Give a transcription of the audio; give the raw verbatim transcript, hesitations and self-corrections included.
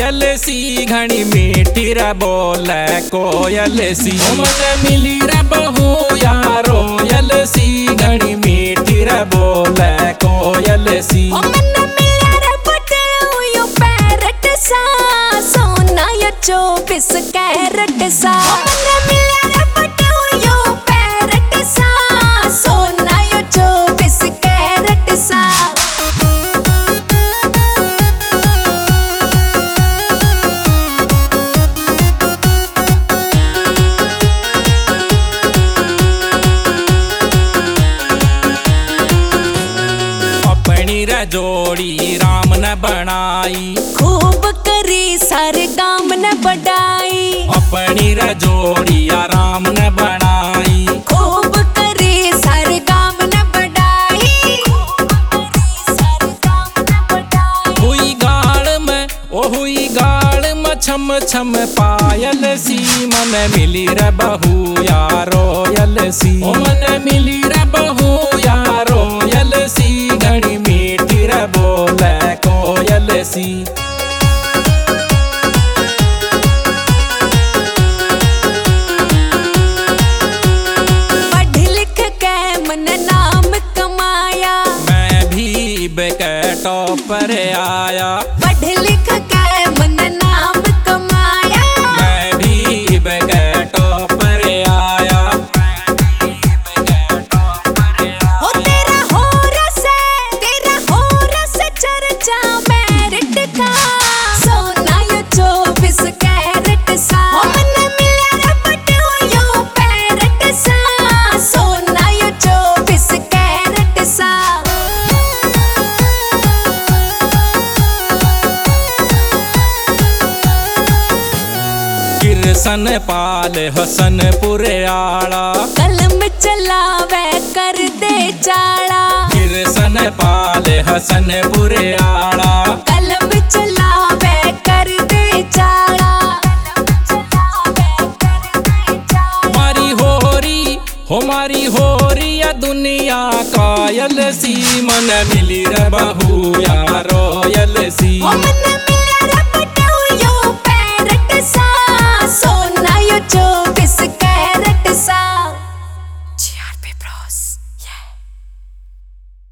कोयल सी घनी मीठी रे बोले कोयल सी। मन मिली रे बहू यार रोयल सी घनी मीठी रे बोले कोयल सी। सोना यो चौबीस कैरेट सा मिला रे पटू यो पैरट सा सोना यो चौबीस कैरेट सा। अपनी रे जोड़ी राम ने बनाई खूब करी सारे गाम ने बढ़ाई। अपनी रे जोड़ी राम ने बनाई खूब करी सारे गाम ने बढ़ाई। हुई गाल में ओ हुई गाल में छम छम पायल सी। मन मिली रे बहू यार रोयल सी। मन मिली रे बहू यार रोयल सी घनी मीठी रे बोले कोयल सी। टॉपर आया पढ़ लिख के मन नाम कमाया। मैं भी बगैर टॉपर आया। हो तेरा हो रस तेरा हो रस चर्चा मेरिट का सोना यो चौबीस कैरेट सा। मन मिला रे पटू यो पैरट सा सोना यो चौबीस कैरेट सा। किरसन पाल हसनपुर आला कलम चलावे कर दे चाड़ा। किरसन पाल हसनपुर आला कलम चलावे कर दे चाड़ा। मारी होरी हो मारी होरी या दुनिया कायल सी। मन मिली रे बहू यार रोयल सी। मन